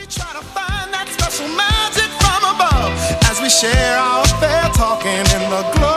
Try to find that special magic from above as we share our affair, talking in the glow.